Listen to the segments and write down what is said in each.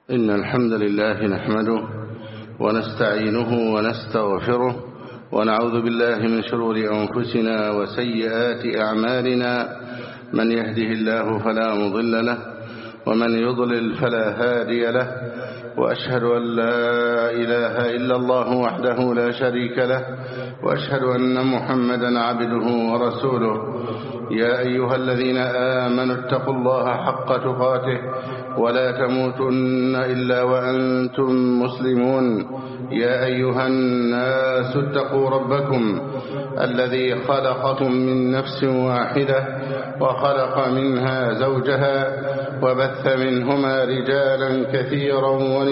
إن الحمد لله نحمده ونستعينه ونستغفره ونعوذ بالله من شرور أنفسنا وسيئات أعمالنا. من يهده الله فلا مضل له ومن يضلل فلا هادي له، وأشهد أن لا إله إلا الله وحده لا شريك له، وأشهد أن محمدا عبده ورسوله. يا أيها الذين آمنوا اتقوا الله حق تقاته ولا تموتن إلا وأنتم مسلمون. يا أيها الناس اتقوا ربكم الذي خلقكم من نفس واحدة وخلق منها زوجها وبث منهما رجالا كثيرا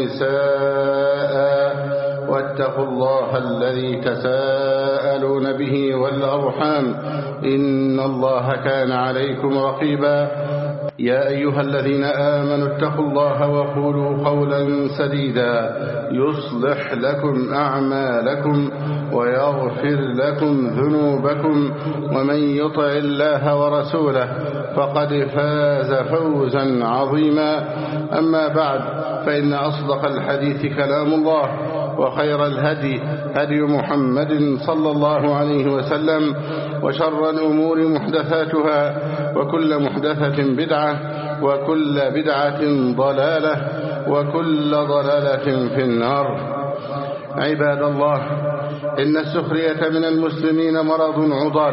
ونساء، واتقوا الله الذي تساءلون به والأرحام إن الله كان عليكم رقيبا. يا أيها الذين آمنوا اتقوا الله وقولوا قولا سديدا يصلح لكم أعمالكم ويغفر لكم ذنوبكم، ومن يطع الله ورسوله فقد فاز فوزا عظيما. أما بعد، فإن أصدق الحديث كلام الله، وخير الهدي هدي محمد صلى الله عليه وسلم، وشر الأمور محدثاتها، وكل محدثة بدعة، وكل بدعة ضلالة، وكل ضلالة في النار. عباد الله، إن السخرية من المسلمين مرض عضال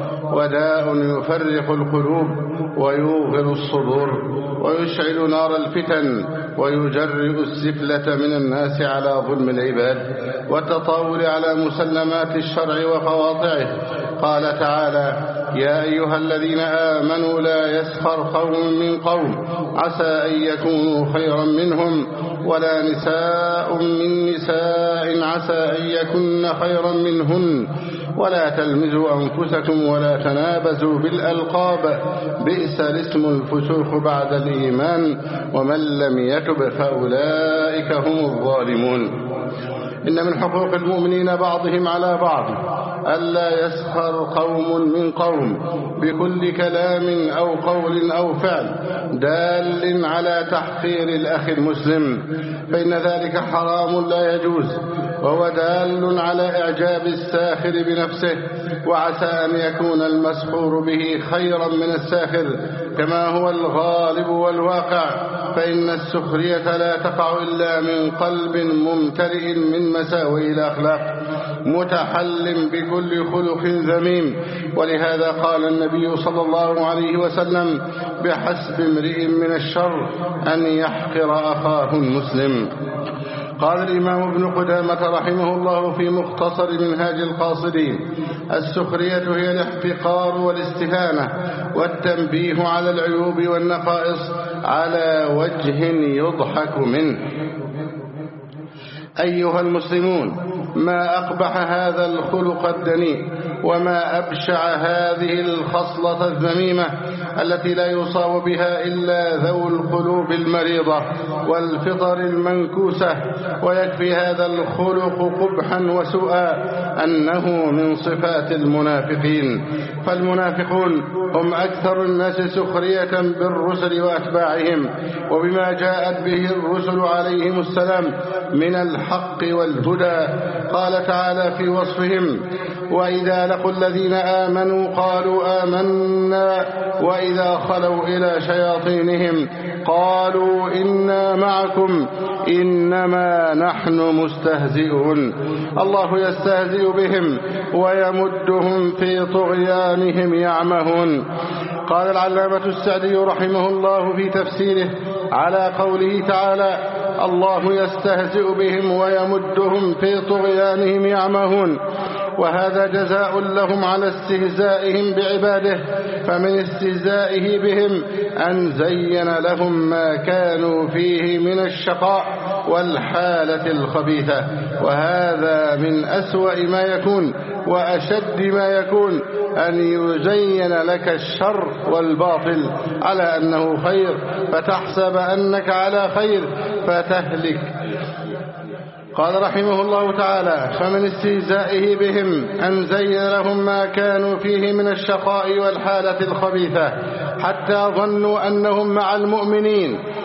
وداء يفرق القلوب ويوغل الصدور ويشعل نار الفتن ويجرئ السفلة من الناس على ظلم العباد والتطاول على مسلمات الشرع وقواطعه. قال تعالى: يا أيها الذين آمنوا لا يسخر قوم من قوم عسى أن يكونوا خيرا منهم، ولا نساء من نساء عسى أن يكن خيرا منهن، ولا تلمزوا أنفسكم ولا تنابزوا بالألقاب، بئس الاسم الفسوق بعد الإيمان، ومن لم يتب فأولئك هم الظالمون. إن من حقوق المؤمنين بعضهم على بعض ألا يسخر قوم من قوم بكل كلام أو قول أو فعل دال على تحقير الأخ المسلم، فإن ذلك حرام لا يجوز، وهو دال على إعجاب الساخر بنفسه، وعسى أن يكون المسخور به خيرا من الساخر كما هو الغالب والواقع، فإن السخرية لا تقع إلا من قلب ممتلئ من مساوئ الأخلاق متحل بكل خلق ذميم. ولهذا قال النبي صلى الله عليه وسلم: بحسب امرئ من الشر أن يحقر أخاه المسلم. قال الإمام ابن قدامة رحمه الله في مختصر منهاج القاصدين: السخرية هي الاحتقار والاستهانة والتنبيه على العيوب والنقائص على وجه يضحك منه. أيها المسلمون، ما أقبح هذا الخلق الدنيء، وما أبشع هذه الخصلة الذميمة التي لا يصاب بها إلا ذو القلوب المريضة والفطر المنكوسة. ويكفي هذا الخلق قبحا وسوءا أنه من صفات المنافقين، فالمنافقون هم أكثر الناس سخرية بالرسل وأتباعهم وبما جاءت به الرسل عليهم السلام من الحق والهدى. قال تعالى في وصفهم: وإذا لقوا الذين آمنوا قالوا آمنا، وإذا خلوا إلى شياطينهم قالوا إنا معكم إنما نحن مستهزئون. الله يستهزئ بهم ويمدهم في طغيانهم يعمهون. قال العلامة السعدي رحمه الله في تفسيره على قوله تعالى: الله يستهزئ بهم ويمدهم في طغيانهم يعمهون، وهذا جزاء لهم على استهزائهم بعباده، فمن استهزائه بهم أن زين لهم ما كانوا فيه من الشقاء والحالة الخبيثة، وهذا من أسوأ ما يكون وأشد ما يكون أن يزين لك الشر والباطل على أنه خير فتحسب أنك على خير فتهلك. قال رحمه الله تعالى: فمن استهزائه بهم أن زين لهم ما كانوا فيه من الشقاء والحالة الخبيثة حتى ظنوا أنهم مع المؤمنين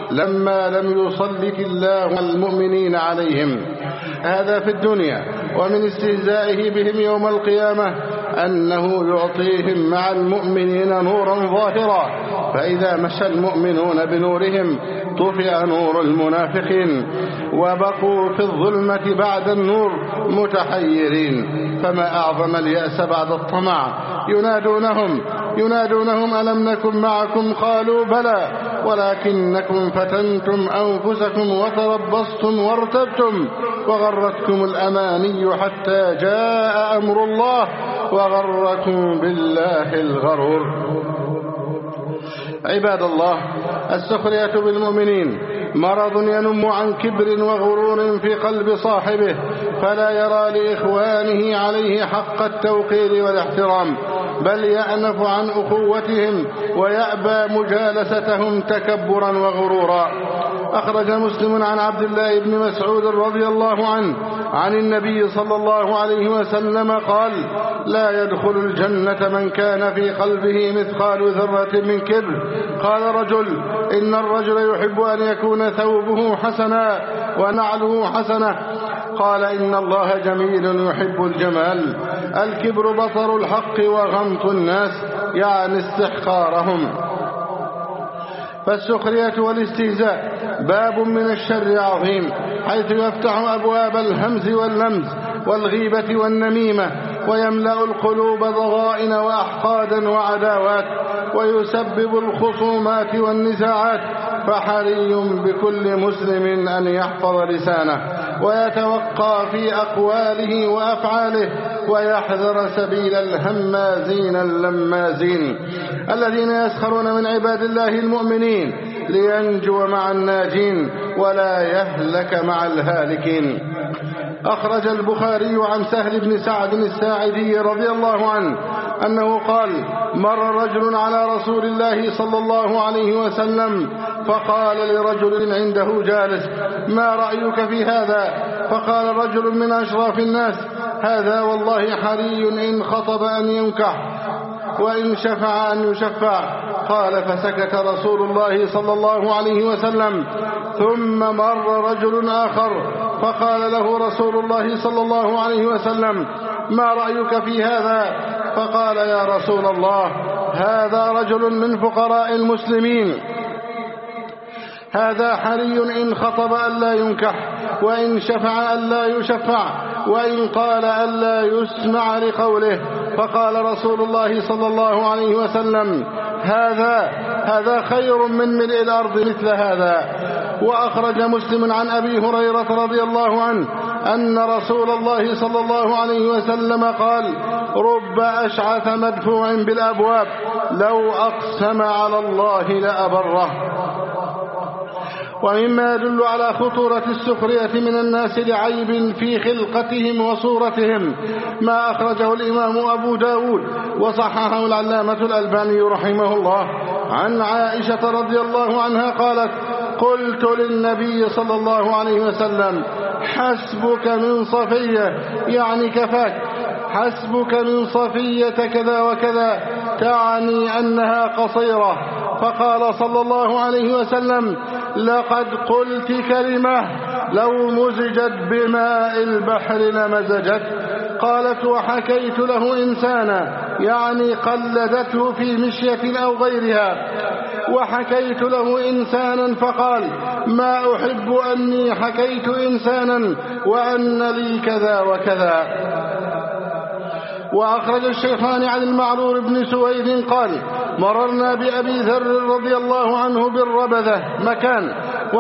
لما لم يسلط الله المؤمنين عليهم. هذا في الدنيا. ومن استهزائه بهم يوم القيامة أنه يعطيهم مع المؤمنين نورا ظاهرا، فإذا مشى المؤمنون بنورهم طفئ نور المنافقين وبقوا في الظلمة بعد النور متحيرين. فما أعظم اليأس بعد الطمع. ينادونهم ألم نكن معكم؟ قالوا بلى ولكنكم فتنتم أنفسكم وتربصتم وارتبتم وغرتكم الأماني حتى جاء أمر الله وغركم بالله الغرور. عباد الله، السخرية بالمؤمنين مرض ينم عن كبر وغرور في قلب صاحبه، فلا يرى لإخوانه عليه حق التوقير والاحترام، بل يأنف عن أخوتهم ويأبى مجالستهم تكبرا وغرورا. أخرج مسلم عن عبد الله بن مسعود رضي الله عنه عن النبي صلى الله عليه وسلم قال: لا يدخل الجنة من كان في قلبه مثقال ذرة من كبر. قال رجل: إن الرجل يحب أن يكون ثوبه حسنا ونعله حسنة. قال: إن الله جميل يحب الجمال. الكبر بطر الحق وغمط الناس، يعني استحقارهم. فالسخرية والاستهزاء باب من الشر عظيم، حيث يفتح أبواب الهمز واللمز والغيبة والنميمة، ويملأ القلوب ضغائن وأحقادا وعداوات، ويسبب الخصومات والنزاعات. فحري بكل مسلم أن يحفظ لسانه ويتوقى في أقواله وأفعاله، ويحذر سبيل الهمازين اللمازين الذين يسخرون من عباد الله المؤمنين لينجو مع الناجين ولا يهلك مع الهالكين. أخرج البخاري عن سهل بن سعد الساعدي رضي الله عنه أنه قال: مر رجل على رسول الله صلى الله عليه وسلم فقال لرجل عنده جالس: ما رأيك في هذا؟ فقال رجل من أشراف الناس: هذا والله حري إن خطب أن ينكح وإن شفع أن يشفع. قال: فسكت رسول الله صلى الله عليه وسلم. ثم مر رجل آخر فقال له رسول الله صلى الله عليه وسلم: ما رأيك في هذا؟ فقال: يا رسول الله، هذا رجل من فقراء المسلمين، هذا حري إن خطب ألا ينكح وإن شفع ألا يشفع وإن قال ألا يسمع لقوله. فقال رسول الله صلى الله عليه وسلم: هذا خير من ملء الأرض مثل هذا. وأخرج مسلم عن أبي هريرة رضي الله عنه أن رسول الله صلى الله عليه وسلم قال: رب أشعث مدفوع بالأبواب لو أقسم على الله لأبره. ومما يدل على خطورة السخرية من الناس لعيب في خلقتهم وصورتهم ما أخرجه الإمام أبو داود وصححه العلامة الألباني رحمه الله عن عائشة رضي الله عنها قالت: قلت للنبي صلى الله عليه وسلم: حسبك من صفية، يعني كفاك، حسبك من صفية كذا وكذا، تعني أنها قصيرة. فقال صلى الله عليه وسلم: لقد قلت كلمة لو مزجت بماء البحر لمزجت. قالت: وحكيت له إنسانا، يعني قلدته في مشية أو غيرها. وحكيت له إنسانا فقال: ما أحب أني حكيت إنسانا وأن لي كذا وكذا. وأخرج الشيخان عن المعرور بن سويد قال: مررنا بأبي ذر رضي الله عنه بالربذة مكان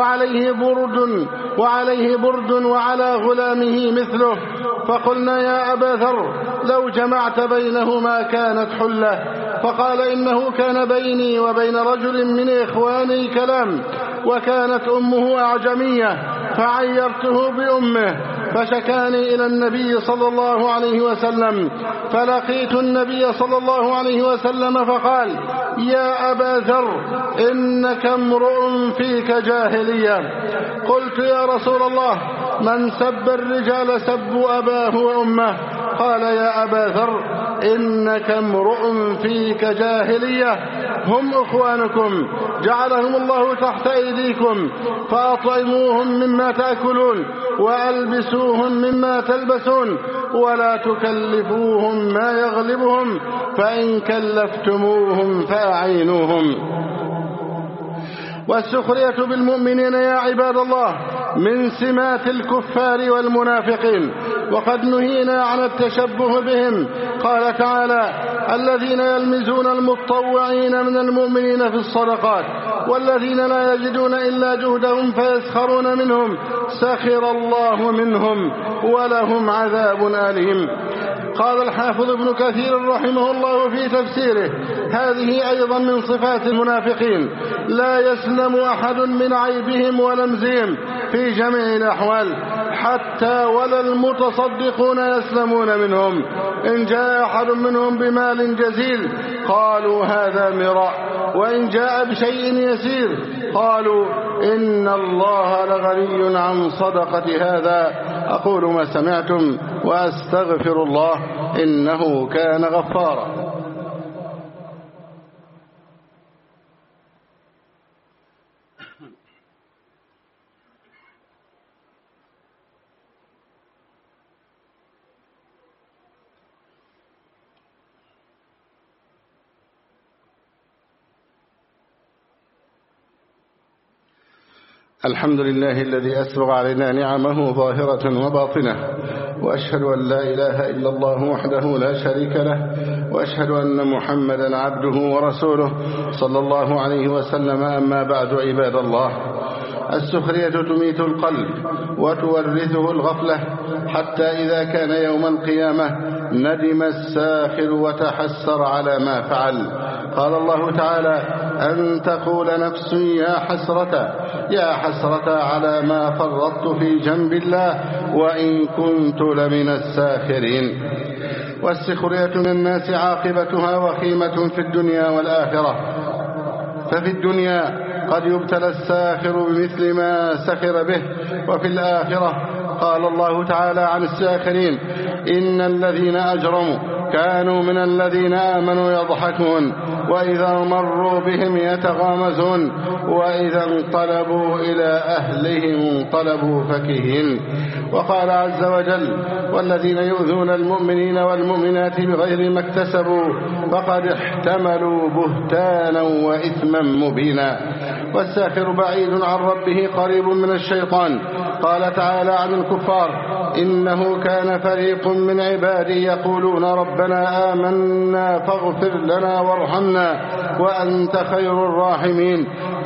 وعليه برد وعلى غلامه مثله، فقلنا: يا أبا ذر، لو جمعت بينهما كانت حلة. فقال: إنه كان بيني وبين رجل من إخواني كلام، وكانت أمه أعجمية، فعيرته بأمه، فشكاني إلى النبي صلى الله عليه وسلم، فلقيت النبي صلى الله عليه وسلم فقال: يا أبا ذر، إنك امرؤ فيك جاهلية. قلت: يا رسول الله، من سب الرجال سبوا أباه وأمه. قال: يا أبا ذر، إنك امرؤ فيك جاهلية، هم إخوانكم جعلهم الله تحت أيديكم، فأطعموهم مما تأكلون وألبسوهم مما تلبسون، ولا تكلفوهم ما يغلبهم، فإن كلفتموهم فأعينوهم. والسخرية بالمؤمنين يا عباد الله من سمات الكفار والمنافقين، وقد نهينا عن التشبه بهم. قال تعالى: الذين يلمزون المتطوعين من المؤمنين في الصدقات والذين لا يجدون إلا جهدهم فيسخرون منهم سخر الله منهم ولهم عذاب أليم. قال الحافظ ابن كثير رحمه الله في تفسيره: هذه أيضا من صفات المنافقين، لا يسلم أحد من عيبهم ولمزهم في جميع الأحوال، حتى ولا المتصدقون يسلمون منهم. إن جاء أحد منهم بمال جزيل قالوا هذا مراء، وإن جاء بشيء يسير قالوا إن الله لغني عن صدقة هذا. أقول ما سمعتم وأستغفر الله إنه كان غفارا. الحمد لله الذي أسبغ علينا نعمه ظاهرة وباطنة، وأشهد أن لا إله إلا الله وحده لا شريك له، وأشهد أن محمدا عبده ورسوله صلى الله عليه وسلم. أما بعد، عباد الله، السخرية تميت القلب وتورثه الغفلة، حتى إذا كان يوم القيامة ندم الساخر وتحسر على ما فعل. قال الله تعالى: أن تقول نفس يا حسرة على ما فرطت في جنب الله وإن كنت لمن الساخرين. والسخرية من الناس عاقبتها وخيمة في الدنيا والآخرة. ففي الدنيا قد يبتلى الساخر بمثل ما سخر به، وفي الآخرة قال الله تعالى عن الساخرين: إن الذين أجرموا كانوا من الذين آمنوا يضحكون وإذا مروا بهم يتغامزون وإذا انقلبوا إلى أهلهم انقلبوا فكهين. وقال عز وجل: والذين يؤذون المؤمنين والمؤمنات بغير ما اكتسبوا فقد احتملوا بهتانا وإثما مبينا. والساخر بعيد عن ربه قريب من الشيطان. قال تعالى عن الكفار: إنه كان فريق من عبادي يقولون ربنا آمنا فاغفر لنا وارحمنا وأنت خير الراحمين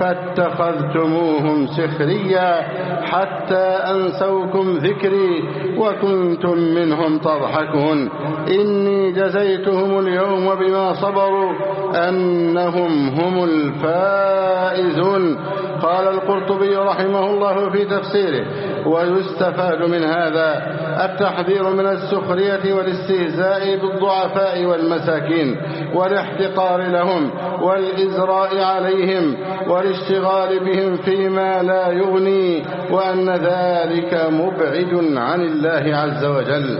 فاتخذتموهم سخريا حتى أنسوكم ذكري وكنتم منهم تضحكون إني جزيتهم اليوم بما صبروا أنهم هم الفائزون. قال القرطبي رحمه الله في تفسيره: ويستفاد من هذا التحذير من السخرية والاستهزاء بالضعفاء والمساكين والاحتقار لهم والإزراء عليهم والاشتغال بهم فيما لا يغني، وأن ذلك مبعد عن الله عز وجل.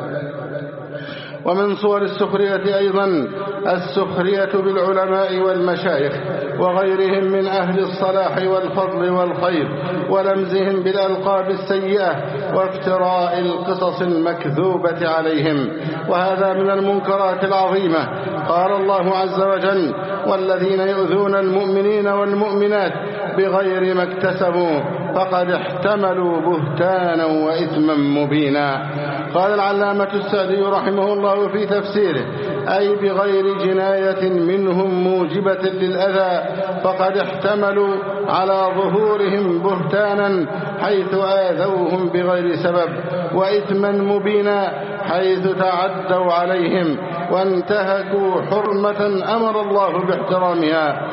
ومن صور السخرية أيضا السخرية بالعلماء والمشايخ وغيرهم من أهل الصلاح والفضل والخير ولمزهم بالألقاب السيئة وافتراء القصص المكذوبة عليهم، وهذا من المنكرات العظيمة. قال الله عز وجل: والذين يؤذون المؤمنين والمؤمنات بغير ما اكتسبوا فقد احتملوا بهتانا وإثما مبينا. قال العلامة السعدي رحمه الله في تفسيره: أي بغير جناية منهم موجبة للأذى فقد احتملوا على ظهورهم بهتانا حيث آذوهم بغير سبب وإثما مبينا حيث تعدوا عليهم وانتهكوا حرمة أمر الله باحترامها.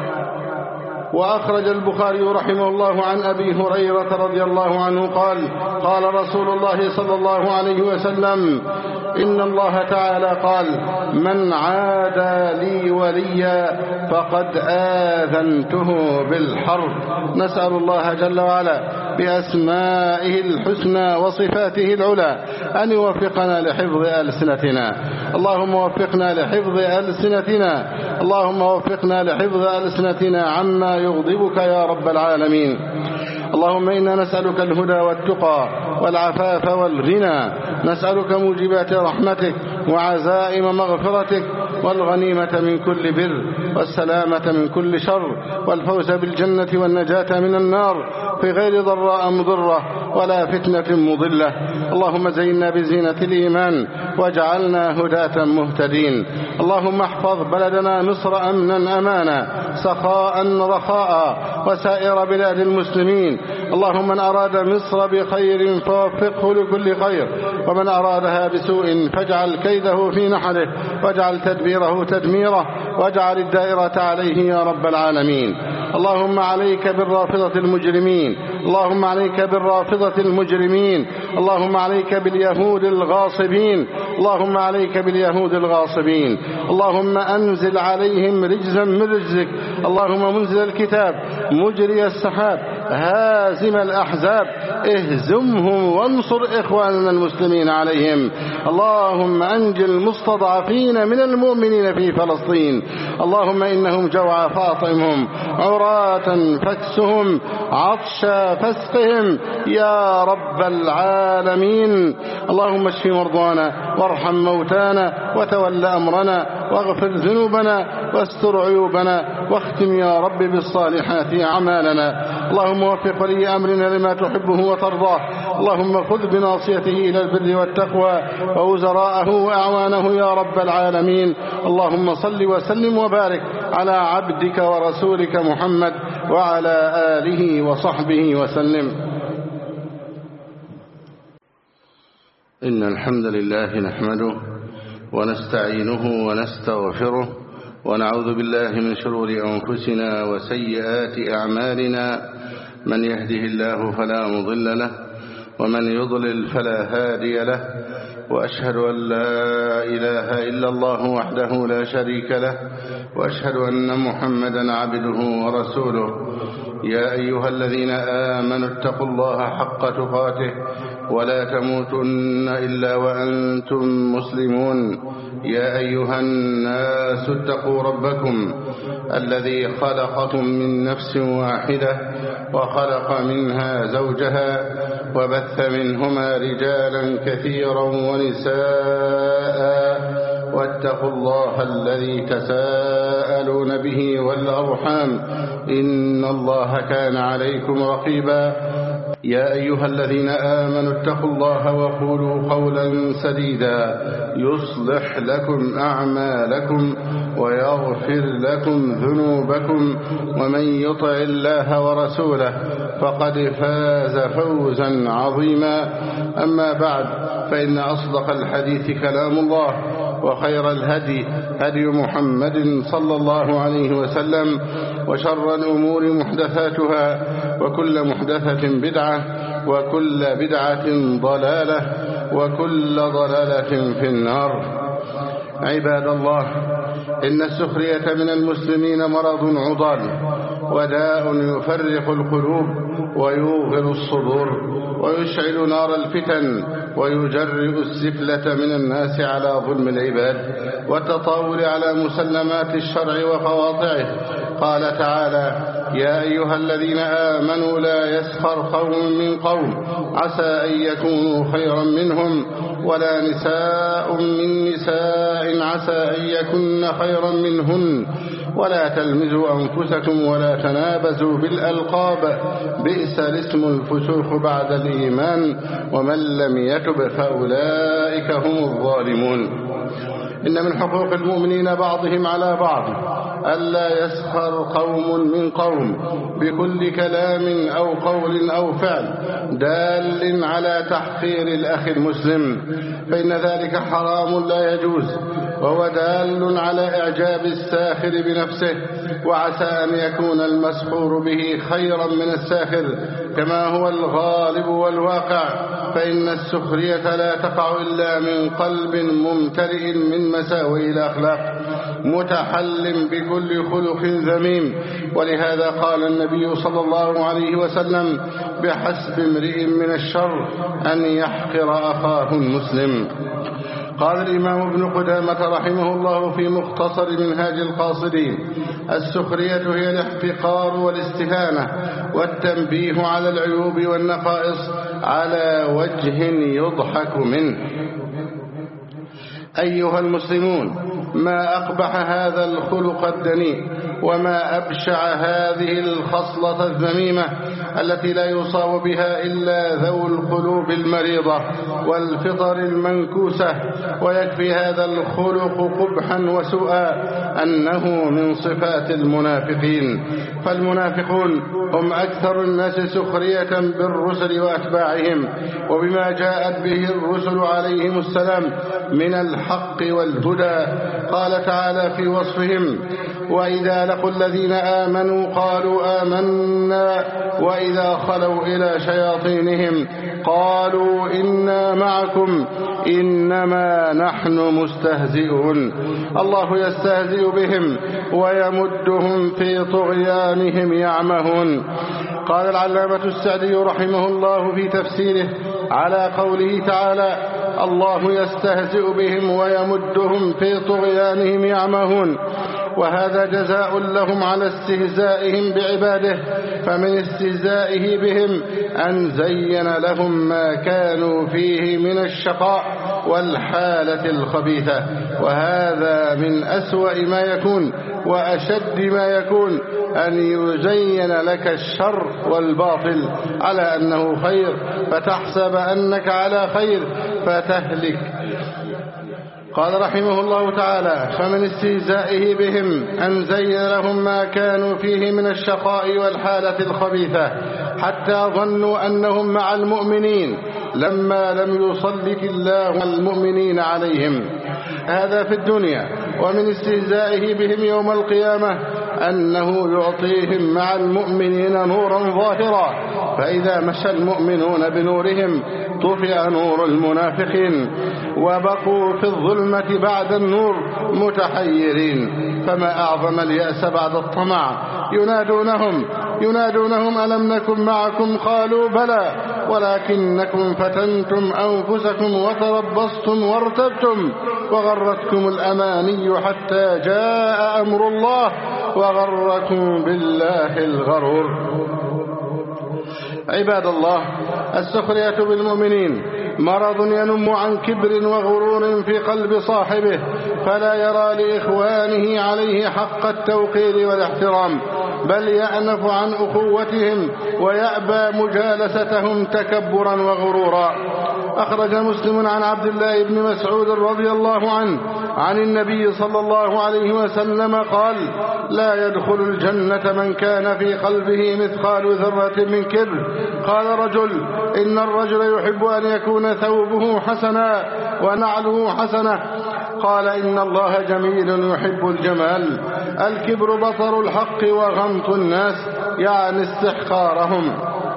وأخرج البخاري رحمه الله عن أبي هريرة رضي الله عنه قال: قال رسول الله صلى الله عليه وسلم: إن الله تعالى قال: من عادى لي وليا فقد آذنته بالحرب. نسأل الله جل وعلا بأسمائه الحسنى وصفاته العلى أن يوفقنا لحفظ ألسنتنا. اللهم وفقنا لحفظ ألسنتنا، اللهم وفقنا لحفظ ألسنتنا عما يغضبك يا رب العالمين. اللهم إنا نسألك الهدى والتقى والعفاف والغنى، نسألك موجبات رحمتك وعزائم مغفرتك والغنيمة من كل بر والسلامة من كل شر والفوز بالجنة والنجاة من النار في غير ضراء مضرة ولا فتنة مضلة. اللهم زينا بزينة الإيمان واجعلنا هداة مهتدين. اللهم احفظ بلدنا مصر أمنا أمانا سخاء رخاء وسائر بلاد المسلمين. اللهم من أراد مصر بخير فوفقه لكل خير، ومن أرادها بسوء فاجعل كيده في نحره واجعل تدبيره تدميره واجعل الدائرة عليه يا رب العالمين. اللهم عليك بالرافضة المجرمين، اللهم عليك بالرافضة المجرمين، اللهم عليك باليهود الغاصبين، اللهم عليك باليهود الغاصبين. اللهم أنزل عليهم رجزا من رجزك، اللهم منزل الكتاب مجري السحاب هازم الأحزاب اهزمهم وانصر إخواننا المسلمين عليهم. اللهم أنجِ المستضعفين من المؤمنين في فلسطين، اللهم إنهم جوعى فاطعمهم، عراة فاكسهم، عطشا فاسقهم يا رب العالمين. اللهم اشف مرضانا وارحم موتانا وتول أمرنا واغفر ذنوبنا واستر عيوبنا واختم يا رب بالصالحات أعمالنا. اللهم وفق ولي أمرنا لما تحبه وترضاه، اللهم خذ بناصيته إلى البر والتقوى ووزراءه وأعوانه يا رب العالمين. اللهم صل وسلم وبارك على عبدك ورسولك محمد وعلى آله وصحبه وسلم. إن الحمد لله نحمده ونستعينه ونستغفره ونعوذ بالله من شرور أنفسنا وسيئات أعمالنا، من يهده الله فلا مضل له ومن يضلل فلا هادي له، وأشهد أن لا إله إلا الله وحده لا شريك له، وأشهد أن محمدا عبده ورسوله. يا أيها الذين آمنوا اتقوا الله حق تقاته ولا تموتن إلا وأنتم مسلمون. يا أيها الناس اتقوا ربكم الذي خلقكم من نفس واحدة وخلق منها زوجها وبث منهما رجالا كثيرا ونساء، واتقوا الله الذي تساءلون به والأرحام إن الله كان عليكم رقيبا. يا أيها الذين آمنوا اتقوا الله وقولوا قولا سديدا يصلح لكم أعمالكم ويغفر لكم ذنوبكم، ومن يطع الله ورسوله فقد فاز فوزا عظيما. أما بعد، فإن أصدق الحديث كلام الله، وخير الهدي هدي محمد صلى الله عليه وسلم، وشر الأمور محدثاتها، وكل محدثة بدعة، وكل بدعة ضلالة، وكل ضلالة في النار. عباد الله، إن السخرية من المسلمين مرض عضال وداء يفرق القلوب ويوغل الصدور ويشعل نار الفتن ويجرئ السفلة من الناس على ظلم العباد والتطاول على مسلمات الشرع وقواطعه. قال تعالى: يا أيها الذين آمنوا لا يسخر قوم من قوم عسى أن يكونوا خيرا منهم، ولا نساء من نساء عسى أن يكن خيرا منهن، ولا تلمزوا أنفسكم ولا تنابزوا بالألقاب، بئس الاسم الفسوق بعد الإيمان، ومن لم يتب فأولئك هم الظالمون. إن من حقوق المؤمنين بعضهم على بعض ألا يسخر قوم من قوم بكل كلام أو قول أو فعل دال على تحقير الأخ المسلم، فإن ذلك حرام لا يجوز، وهو دال على إعجاب الساخر بنفسه، وعسى أن يكون المسخور به خيرا من الساخر كما هو الغالب والواقع، فإن السخرية لا تقع إلا من قلب ممتلئ من مساوئ الأخلاق. متحل بكل خلق ذميم. ولهذا قال النبي صلى الله عليه وسلم: بحسب امرئ من الشر أن يحقر أخاه المسلم. قال الإمام ابن قدامة رحمه الله في مختصر منهاج القاصدين: السخرية هي الاحتقار والاستهانة والتنبيه على العيوب والنقائص على وجه يضحك منه. أيها المسلمون، ما أقبح هذا الخلق الدنيء، وما أبشع هذه الخصلة الذميمة التي لا يصاب بها إلا ذو القلوب المريضة والفطر المنكوسة. ويكفي هذا الخلق قبحا وسوءا أنه من صفات المنافقين. فالمنافقون هم أكثر الناس سخرية بالرسل وأتباعهم وبما جاءت به الرسل عليهم السلام من الحق والهدى. قال تعالى في وصفهم: وإذا لقوا الذين آمنوا قالوا آمنا وإذا خلوا إلى شياطينهم قالوا إنا معكم إنما نحن مستهزئون. الله يستهزئ بهم ويمدهم في طغيانهم يعمهون. قال العلامة السعدي رحمه الله في تفسيره على قوله تعالى: الله يستهزئ بهم ويمدهم في طغيانهم يعمهون، وهذا جزاء لهم على استهزائهم بعباده. فمن استهزائه بهم أن زين لهم ما كانوا فيه من الشقاء والحالة الخبيثة، وهذا من أسوأ ما يكون وأشد ما يكون أن يزين لك الشر والباطل على أنه خير فتحسب أنك على خير فتهلك. قال رحمه الله تعالى: فمن استهزائه بهم أن زين لهم ما كانوا فيه من الشقاء والحالة الخبيثة حتى ظنوا أنهم مع المؤمنين لما لم يسلط الله المؤمنين عليهم، هذا في الدنيا. ومن استهزائه بهم يوم القيامة أنه يعطيهم مع المؤمنين نورا ظاهرا، فإذا مشى المؤمنون بنورهم طفئ نور المنافقين وبقوا في الظلمة بعد النور متحيرين. فما أعظم اليأس بعد الطمع. ينادونهم ألم نكن معكم؟ قالوا بلى ولكنكم فتنتم أنفسكم وتربصتم وارتبتم وغرتكم الأماني حتى جاء أمر الله وغركم بالله الغرور. عباد الله، السخرية بالمؤمنين مرض ينم عن كبر وغرور في قلب صاحبه، فلا يرى لإخوانه عليه حق التوقير والاحترام، بل يأنف عن أخوتهم ويأبى مجالستهم تكبرا وغرورا. أخرج مسلم عن عبد الله بن مسعود رضي الله عنه عن النبي صلى الله عليه وسلم قال: لا يدخل الجنة من كان في قلبه مثقال ذرة من كبر. قال رجل: إن الرجل يحب أن يكون ثوبه حسنا ونعله حسنة. قال: إن الله جميل يحب الجمال. الكبر بطر الحق وغمط الناس، يعني استحقارهم.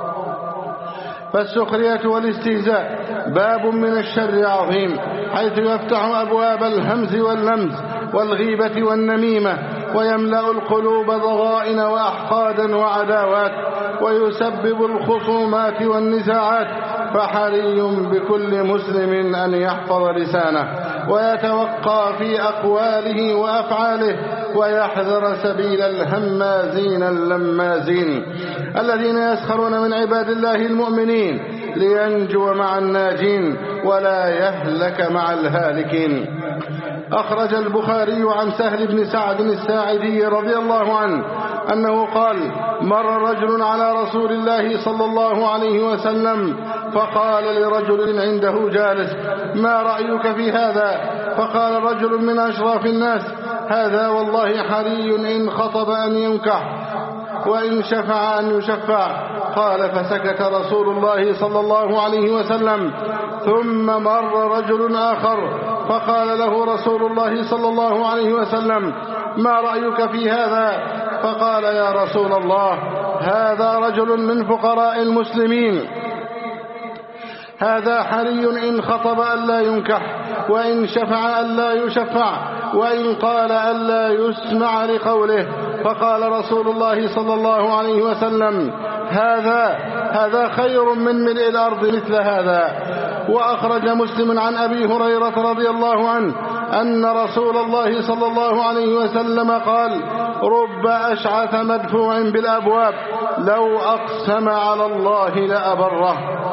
فالسخرية والاستهزاء باب من الشر عظيم، حيث يفتح أبواب الهمز واللمز والغيبة والنميمة، ويملأ القلوب ضغائن وأحقادا وعداوات، ويسبب الخصومات والنزاعات. فحري بكل مسلم أن يحفظ لسانه ويتوقى في أقواله وأفعاله، ويحذر سبيل الهمازين اللمازين الذين يسخرون من عباد الله المؤمنين لينجو مع الناجين ولا يهلك مع الهالكين. أخرج البخاري عن سهل بن سعد الساعدي رضي الله عنه أنه قال: مر رجل على رسول الله صلى الله عليه وسلم فقال لرجل عنده جالس: ما رأيك في هذا؟ فقال رجل من أشراف الناس: هذا والله حري إن خطب أن ينكح وإن شفع أن يشفع. قال: فسكت رسول الله صلى الله عليه وسلم. ثم مر رجل آخر فقال له رسول الله صلى الله عليه وسلم: ما رأيك في هذا؟ فقال: يا رسول الله، هذا رجل من فقراء المسلمين، هذا حري إن خطب ألا ينكح وإن شفع ألا يشفع. وإن قال ألا يسمع لقوله. فقال رسول الله صلى الله عليه وسلم: هذا خير من ملء الأرض مثل هذا. وأخرج مسلم عن أبي هريرة رضي الله عنه أن رسول الله صلى الله عليه وسلم قال: رب أشعث مدفوع بالأبواب لو أقسم على الله لأبره.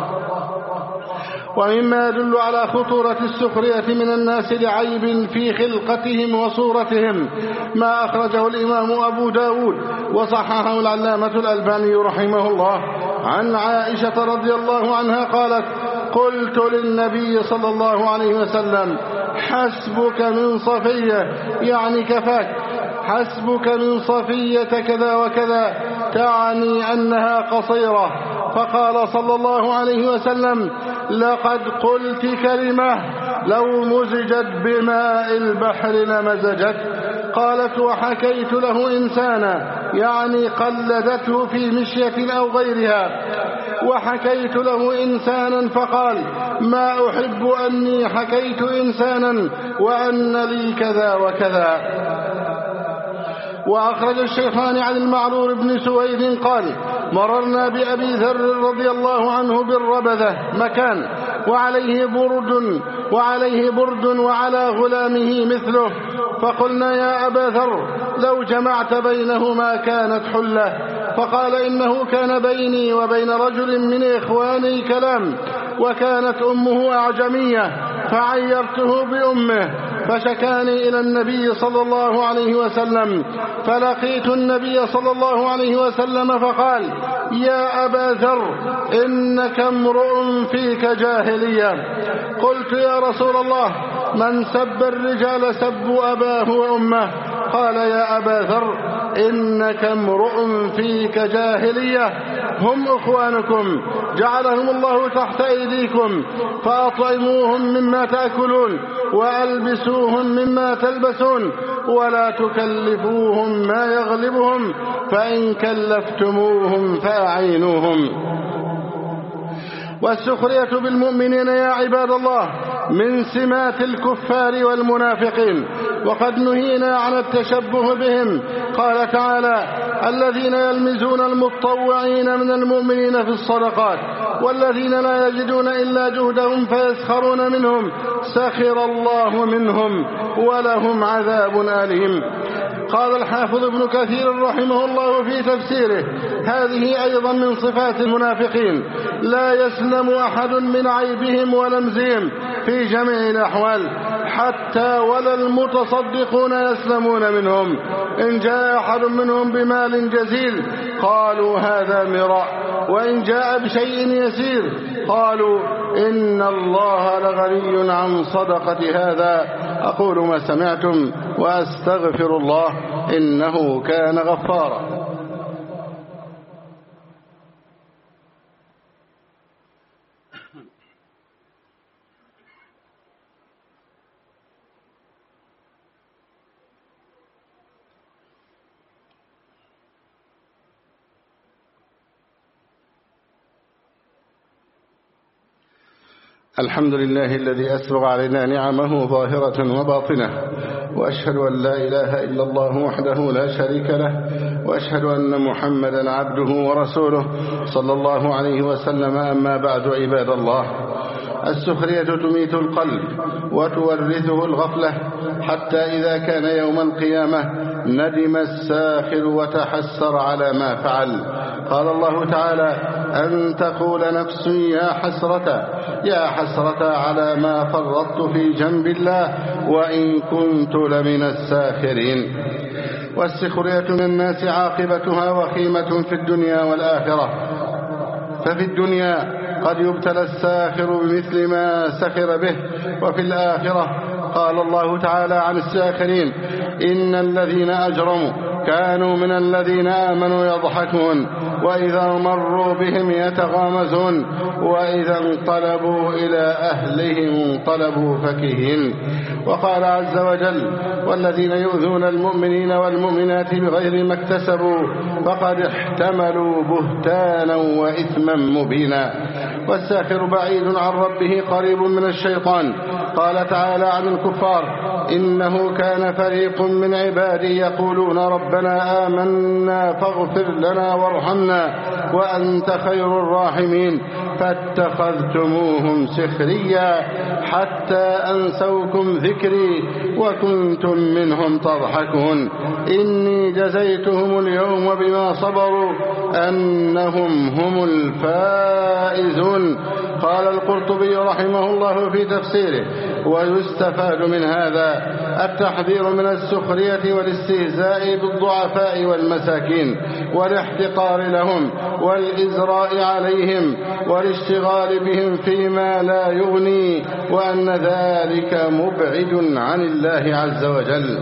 ومما يدل على خطورة السخرية من الناس لعيب في خلقتهم وصورتهم ما أخرجه الإمام أبو داود وصححه العلامة الألباني رحمه الله عن عائشة رضي الله عنها قالت: قلت للنبي صلى الله عليه وسلم: حسبك من صفية، يعني كفاك، حسبك من صفية كذا وكذا، تعني أنها قصيرة. فقال صلى الله عليه وسلم: لقد قلت كلمة لو مزجت بماء البحر لمزجت. قالت: وحكيت له إنسانا، يعني قلدته في مشية أو غيرها. وحكيت له إنسانا فقال: ما أحب أني حكيت إنسانا وأن لي كذا وكذا. وأخرج الشيخان عن المعرور بن سويد قال: مررنا بأبي ذر رضي الله عنه بالربذة مكان وعليه برد وعلى غلامه مثله، فقلنا: يا أبا ذر لو جمعت بينهما كانت حلة. فقال: إنه كان بيني وبين رجل من إخواني كلام، وكانت أمه أعجمية، فعيرته بأمه، فشكاني إلى النبي صلى الله عليه وسلم، فلقيت النبي صلى الله عليه وسلم فقال: يا أبا ذر إنك امرؤ فيك جاهلية. قلت: يا رسول الله، من سب الرجال سبوا أباه وأمه. قال: يا أبا ذر إنك امرؤ فيك جاهلية، هم أخوانكم جعلهم الله تحت أيديكم، فأطعموهم مما تأكلون وألبسوهم مما تلبسون، ولا تكلفوهم ما يغلبهم، فإن كلفتموهم فأعينوهم. والسخرية بالمؤمنين يا عباد الله من سمات الكفار والمنافقين، وقد نهينا عن التشبه بهم. قال تعالى: الذين يلمزون المتطوعين من المؤمنين في الصدقات والذين لا يجدون إلا جهدهم فيسخرون منهم سخر الله منهم ولهم عذاب أليم. قال الحافظ ابن كثير رحمه الله في تفسيره: هذه أيضا من صفات المنافقين، لا يسلم أحد من عيبهم ولمزهم في جميع الأحوال، حتى ولا المتصدقون يسلمون منهم. إن جاء أحد منهم بمال جزيل قالوا هذا مراء، وإن جاء بشيء يسير قالوا إن الله لغني عن صدقة هذا. أقول ما سمعتم وأستغفر الله إنه كان غفارا. الحمد لله الذي أسبغ علينا نعمه ظاهرة وباطنة، وأشهد أن لا إله إلا الله وحده لا شريك له، وأشهد أن محمدا عبده ورسوله صلى الله عليه وسلم. أما بعد، عباد الله، السخرية تميت القلب وتورثه الغفلة، حتى إذا كان يوم القيامة ندم الساخر وتحسر على ما فعل. قال الله تعالى: أن تقول نفس يا حسرة على ما فرطت في جنب الله وإن كنت لمن الساخرين. والسخرية من الناس عاقبتها وخيمة في الدنيا والآخرة. ففي الدنيا قد يبتلى الساخر بمثل ما سخر به، وفي الآخرة قال الله تعالى عن الساخرين: إن الذين أجرموا كانوا من الذين آمنوا يضحكون وإذا مروا بهم يتغامزون وإذا انقلبوا إلى أهلهم انقلبوا فكهين. وقال عز وجل: والذين يؤذون المؤمنين والمؤمنات بغير ما اكتسبوا فقد احتملوا بهتانا وإثما مبينا. والساخر بعيد عن ربه قريب من الشيطان. قال تعالى عن الكفار: إنه كان فريق من عبادي يقولون ربنا آمنا فاغفر لنا وارحمنا وأنت خير الراحمين فاتخذتموهم سخريا حتى أنسوكم ذكري وكنتم منهم تضحكون إني جزيتهم اليوم بما صبروا أنهم هم الفائزون. قال القرطبي رحمه الله في تفسيره: ويستفاد من هذا التحذير من السخرية والاستهزاء بالضعفاء والمساكين والاحتقار لهم والإزراء عليهم والاشتغال بهم فيما لا يغني، وأن ذلك مبعد عن الله عز وجل.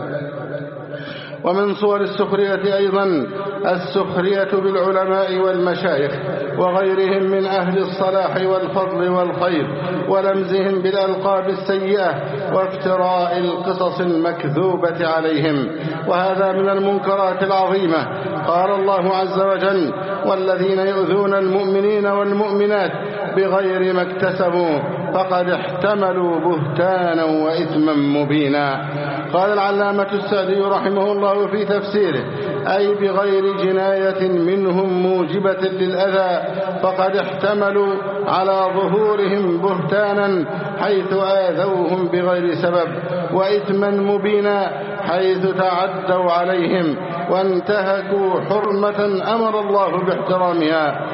ومن صور السخرية أيضا السخرية بالعلماء والمشايخ وغيرهم من أهل الصلاح والفضل والخير ولمزهم بالألقاب السيئة وافتراء القصص المكذوبة عليهم، وهذا من المنكرات العظيمة. قال الله عز وجل: والذين يؤذون المؤمنين والمؤمنات بغير ما اكتسبوا فقد احتملوا بهتانا وإثما مبينا. قال العلامة السعدي رحمه الله في تفسيره: أي بغير جناية منهم موجبة للأذى، فقد احتملوا على ظهورهم بهتانا حيث آذوهم بغير سبب، وإثما مبينا حيث تعدوا عليهم وانتهكوا حرمة أمر الله باحترامها.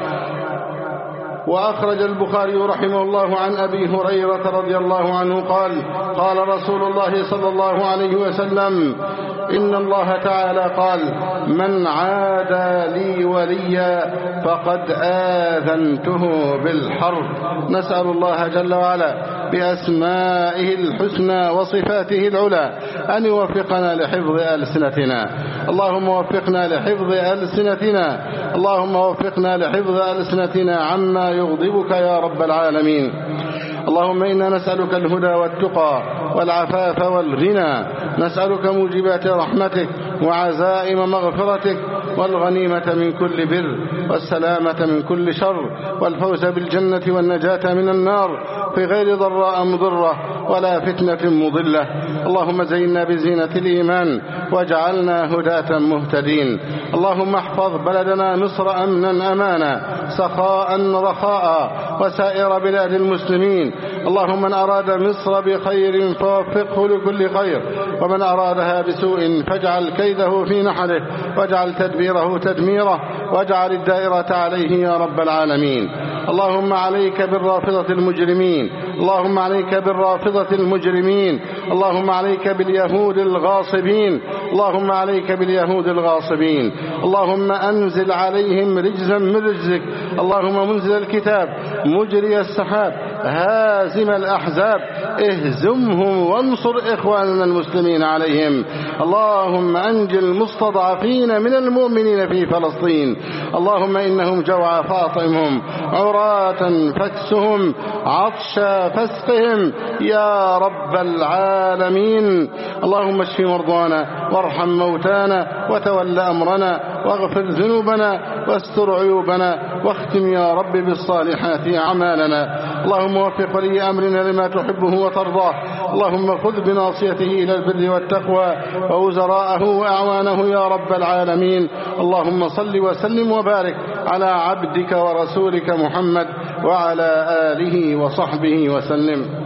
وأخرج البخاري رحمه الله عن أبي هريرة رضي الله عنه قال: قال رسول الله صلى الله عليه وسلم: إن الله تعالى قال: من عادى لي وليا فقد آذنته بالحرب. نسأل الله جل وعلا بأسمائه الحسنى وصفاته العلى أن يوفقنا لحفظ ألسنتنا. اللهم وفقنا لحفظ ألسنتنا، اللهم وفقنا لحفظ ألسنتنا عما يغضبك يا رب العالمين. اللهم إنا نسألك الهدى والتقى والعفاف والغنى، نسألك موجبات رحمتك وعزائم مغفرتك والغنيمة من كل بر والسلامة من كل شر والفوز بالجنة والنجاة من النار في غير ضراء مضرة ولا فتنة مضلة. اللهم زينا بزينة الإيمان واجعلنا هداة مهتدين. اللهم احفظ بلدنا مصر أمنا أمانا سخاء رخاء وسائر بلاد المسلمين. اللهم من أراد مصر بخير فوفقه لكل خير، ومن أرادها بسوء فاجعل كيده في نحره واجعل تدبيره تدميره واجعل الدائرة عليه يا رب العالمين. اللهم عليك بالرافضة المجرمين، اللهم عليك بالرافضة المجرمين، اللهم عليك باليهود الغاصبين، اللهم عليك باليهود الغاصبين. اللهم أنزل عليهم رجزا من رجزك، اللهم منزل الكتاب مجري السحاب هازم الأحزاب اهزمهم وانصر إخواننا المسلمين عليهم. اللهم أنجي المستضعفين من المؤمنين في فلسطين. اللهم إنهم جوعى فاطمهم عراة فكسهم عطشا فاسقهم يا رب العالمين. اللهم اشف مرضانا وارحم موتانا وتول أمرنا واغفر ذنوبنا واستر عيوبنا واختم يا رب بالصالحات أعمالنا. اللهم وفق ولي أمرنا لما تحبه وترضاه. اللهم خذ بناصيته إلى البر والتقوى ووزراءه وأعوانه يا رب العالمين. اللهم صل وسلم وبارك على عبدك ورسولك محمد وعلى آله وصحبه وسلم.